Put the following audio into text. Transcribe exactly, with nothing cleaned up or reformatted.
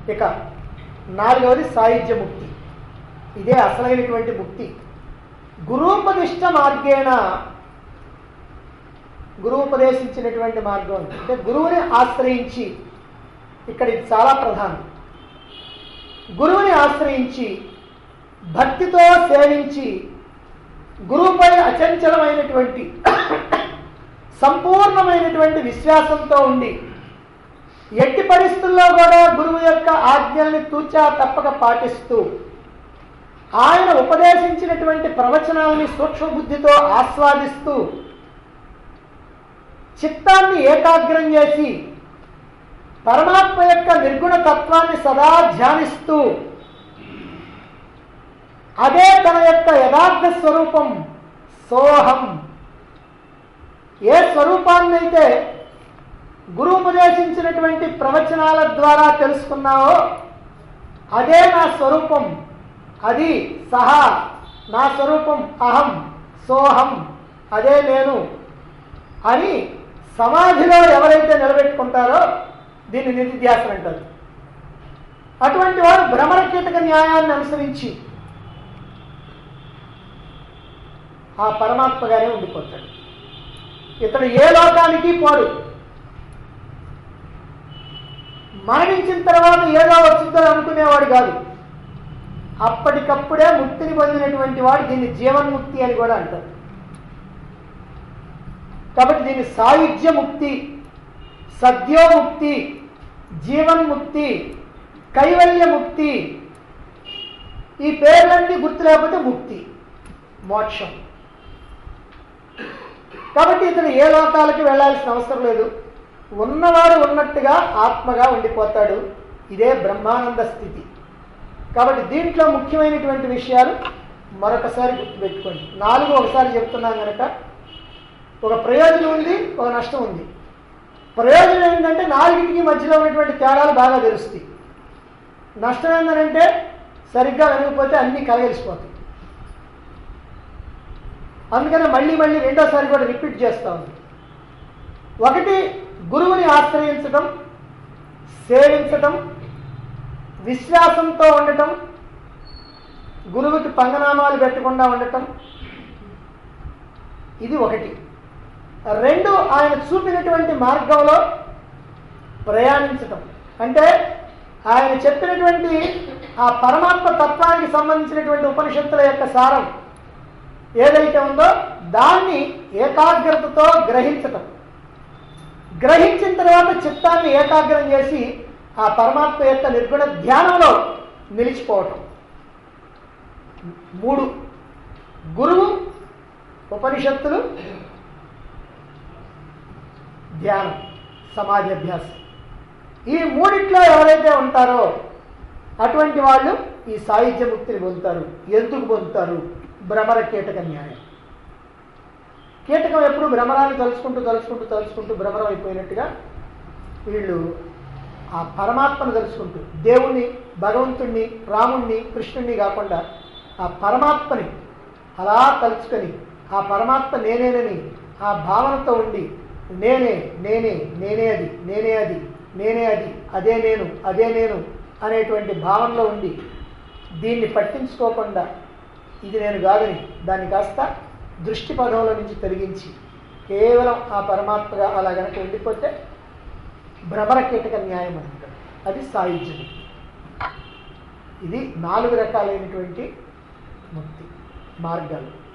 ఇక నాలుగవది సాయుధ్య ముక్తి. ఇదే అసలైనటువంటి ముక్తి. గురూపదిష్ట మార్గేణ, గురువు ఉపదేశించినటువంటి మార్గం అంటే గురువుని ఆశ్రయించి, ఇక్కడ ఇది చాలా ప్రధానం. గురువుని ఆశ్రయించి భక్తితో సేవించి గురువుపై అచంచలమైనటువంటి సంపూర్ణమైనటువంటి విశ్వాసంతో ఉండి ఎట్టి పరిస్థితుల్లో కూడా గురువు యొక్క ఆజ్ఞల్ని తూచా తప్పక పాటిస్తూ ఆయన ఉపదేశించినటువంటి ప్రవచనాలని సూక్ష్మబుద్ధితో ఆస్వాదిస్తూ చిత్తాన్ని ఏకాగ్రం చేసి పరమాత్మ యొక్క నిర్గుణ తత్వాన్ని సదా ధ్యానిస్తూ అదే తన యొక్క యథార్థ స్వరూపం సోహం. ఏ స్వరూపాన్నైతే గురువు ఉపదేశించినటువంటి ప్రవచనాల ద్వారా తెలుసుకున్నావో అదే నా స్వరూపం, అది సహా నా స్వరూపం, అహం సోహం, అదే నేను అని సమాధిలో ఎవరైతే నిలబెట్టుకుంటారో దీన్ని నిధిధ్యాసన అంటారు. అటువంటి వారు భ్రమరకీటక న్యాయాన్ని అనుసరించి ఆ పరమాత్మగానే ఉండిపోతాడు. ఇతడు ఏ లోకానికి పోడు. మరణించిన తర్వాత ఏదో వచ్చిందని అనుకునేవాడు కాదు. అప్పటికప్పుడే ముక్తిని పొందినటువంటి వాడు దీన్ని జీవన్ముక్తి అని కూడా అంటారు. కాబట్టి దీన్ని సాయుధ్య ముక్తి, సద్యోముక్తి, జీవన్ముక్తి, కైవల్య ముక్తి, ఈ పేర్లన్నీ గుర్తు లేకపోతే ముక్తి, మోక్షం. కాబట్టి ఇతను ఏ లోకాలకి వెళ్ళాల్సిన అవసరం లేదు. ఉన్నవాడు ఉన్నట్టుగా ఆత్మగా ఉండిపోతాడు. ఇదే బ్రహ్మానంద స్థితి. కాబట్టి దీంట్లో ముఖ్యమైనటువంటి విషయాలు మరొకసారి గుర్తుపెట్టుకోండి. నాలుగు ఒకసారి చెప్తున్నాం కనుక ఒక ప్రయోజనం ఉంది, ఒక నష్టం ఉంది. ప్రయోజనం ఏంటంటే నాలుగింటికి మధ్యలో ఉన్నటువంటి తేడాలు బాగా తెలుస్తాయి. నష్టం ఏంటంటే సరిగ్గా వినకపోతే అన్నీ కలగలిసిపోతాయి. అందుకనే మళ్ళీ మళ్ళీ రెండోసారి కూడా రిపీట్ చేస్తూ ఉంది. ఒకటి, గురువుని ఆశ్రయించడం, సేవించటం, విశ్వాసంతో ఉండటం, గురువుకి పంగనామాలు పెట్టకుండా ఉండటం, ఇది ఒకటి. రెండు, ఆయన చూపినటువంటి మార్గంలో ప్రయాణించటం. అంటే ఆయన చెప్పినటువంటి ఆ పరమాత్మ తత్వానికి సంబంధించినటువంటి ఉపనిషత్తుల యొక్క సారం ఏదైతే ఉందో దాన్ని ఏకాగ్రతతో గ్రహించటం. గ్రహించిన తర్వాత చిత్తాన్ని ఏకాగ్రం చేసి ఆ పరమాత్మ యొక్క నిర్గుణ ధ్యానంలో నిలిచిపోవటం. మూడు, గురువు, ఉపనిషత్తులు, ధ్యానం, సమాధి అభ్యాసం. ఈ మూడిట్లో ఎవరైతే ఉంటారో అటువంటి వాళ్ళు ఈ సాయుధ్య ముక్తిని పొందుతారు. ఎందుకు పొందుతారు? భ్రమర కీటక న్యాయం. కీటకం ఎప్పుడు భ్రమరాన్ని తలుచుకుంటూ తలుచుకుంటూ తలుచుకుంటూ భ్రమరం అయిపోయినట్టుగా వీళ్ళు ఆ పరమాత్మను తలుచుకుంటూ, దేవుణ్ణి, భగవంతుణ్ణి, రాముణ్ణి, కృష్ణుణ్ణి కాకుండా ఆ పరమాత్మని అలా తలుచుకొని ఆ పరమాత్మ నేనేనని ఆ భావనతో ఉండి నేనే నేనే నేనే అది నేనే అది నేనే అది అదే నేను అదే నేను అనేటువంటి భావనలో ఉండి దీన్ని పట్టించుకోకుండా ఇది నేను కాదని దాన్ని కాస్త దృష్టి పదంలో నుంచి తొలగించి కేవలం ఆ పరమాత్మగా అలా కనుక ఉండిపోతే భ్రమర కీటక న్యాయం అంటారు. అది సాయుధ్యం. ఇది నాలుగు రకాలైనటువంటి ముక్తి మార్గాలు.